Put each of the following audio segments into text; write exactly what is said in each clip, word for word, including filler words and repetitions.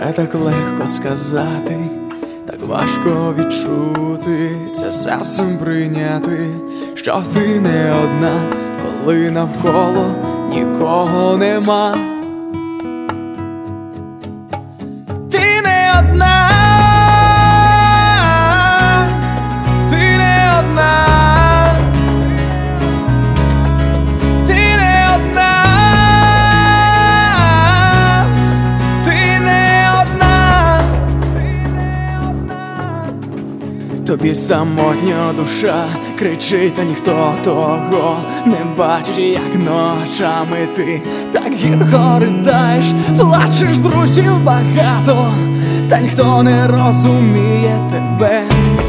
Це так легко сказати, так важко відчути, це серцем прийняти, що ти не одна, коли навколо нікого нема. Ти не одна, ти не одна, ти не одна, ти не одна. Тобі самотня душа кричить, та ніхто того не бачить, як ночами ти так гірко ридаєш, плачеш, друзів багато, та ніхто не розуміє тебе.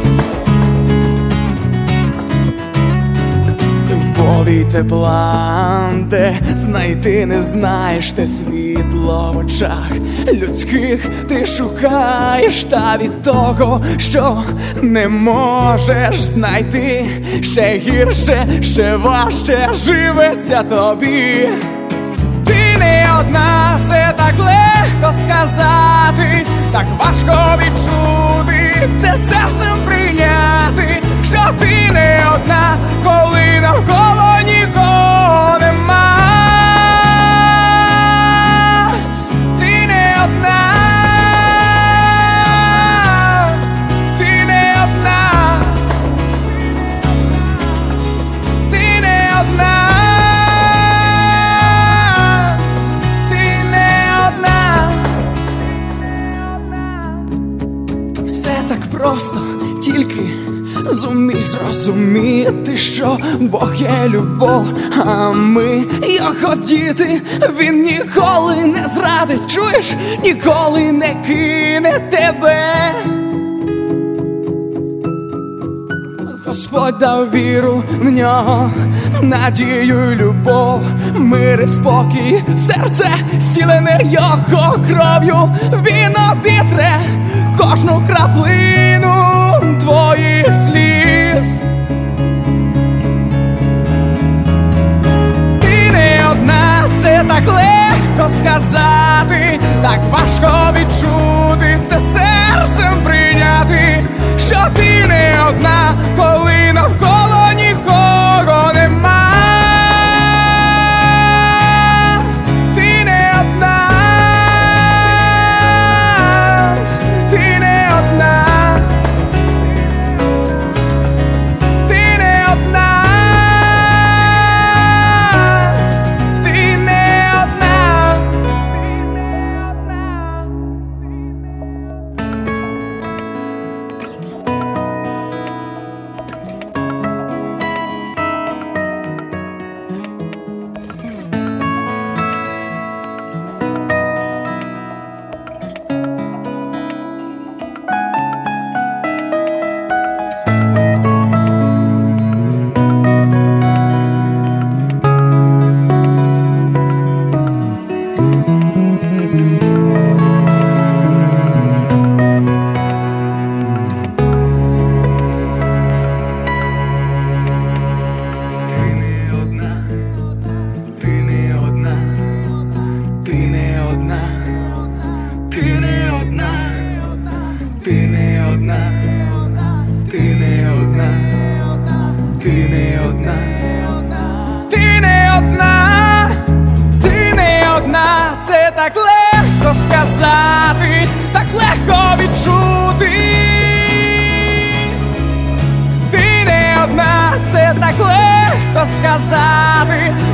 Любові тепла, де знайти не знаєш, те світло в очах людських ти шукаєш, та від того, що не можеш знайти, ще гірше, ще важче живеться тобі. Ти не одна, це так легко сказати, так важко відчути, це серцем прийняти, що ти не одна, коли навколо нікого нема. Ти не одна, ти не одна, ти не одна, ти не одна. Все так просто, тільки зумій зрозуміти, що Бог є любов, а ми його діти. Він ніколи не зрадить, чуєш, ніколи не кине тебе. Господь дав віру в нього, надію й любов, мир і спокій, серце зцілене його кров'ю. Він обітре кожну краплину твоїх сліз. Ти не одна, це так легко сказати, так важко відчути, це серцем прийняти, що ти не одна, коли навколо нікого нема. Ти не одна, ти не одна, ти не одна, ти не одна. Ти не одна, ти не одна, ти не одна, ти не одна, ти не одна, ти не одна, це так легко сказати, так легко відчути. Ти не одна, це так легко сказати,